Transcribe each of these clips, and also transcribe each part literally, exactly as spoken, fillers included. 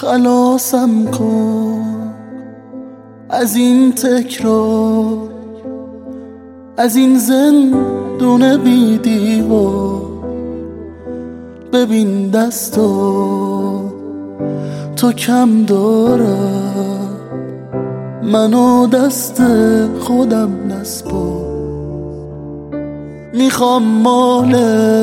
خلاصم کن از این تکرار، از این زندون بی دیوار. ببین دستو تو کم دارم، منو دست خودم نسپار. میخوام مال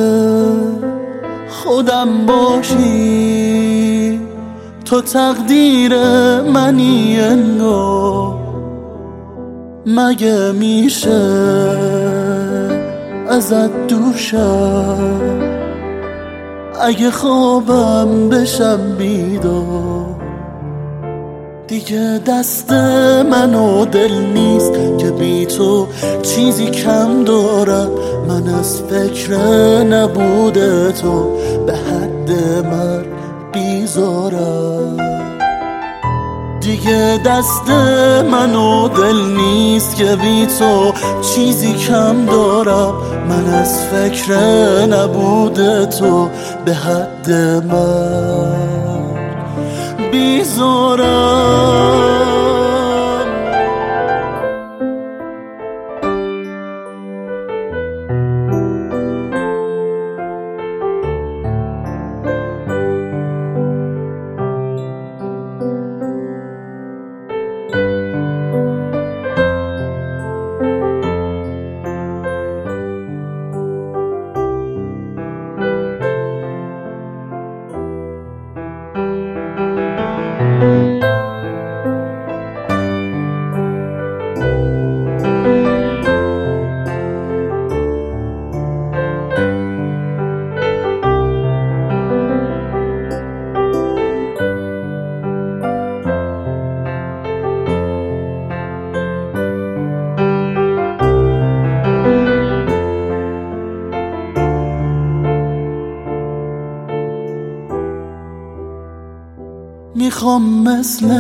خودم باشی، تو تقدیر منی انگار. مگه میشه ازت دور شم، اگه خوابم بشم بیدار. دیگه دست من و دل نیست که بی تو چیزی کم دارم. من از فکر نبود تو به حد مرگ بیزارم. دیگه دست من و دل نیست که بی تو چیزی کم دارم. من از فکر نبود تو به حد مرگ بیزارم. میخوام مثل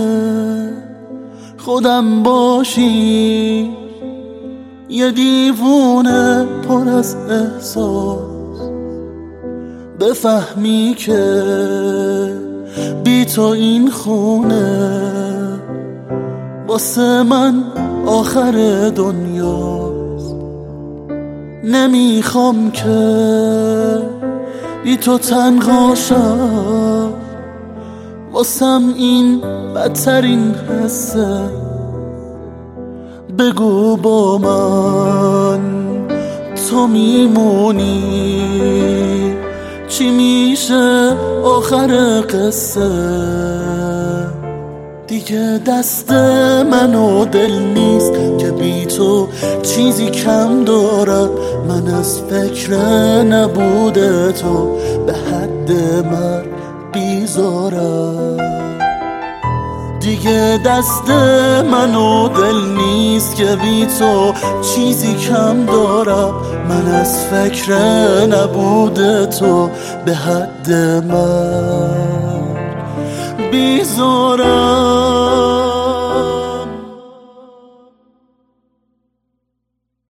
خودم باشی، یه دیوونه پر از احساس. بفهمی که بی تو این خونه واسه من آخر دنیاست. نمیخوام که بی تو تنها شم، واسم این بدترین حسه. بگو با من تو میمونی، چی میشه آخر قصه. دیگه دست من و دل نیست که بی تو چیزی کم دارم. من از فکر نبود تو به حد مرگ بیزارم. دیگه دست من و دل نیست که بی تو چیزی کم دارم. من از فکر نبود تو به حد مرگ بیزارم.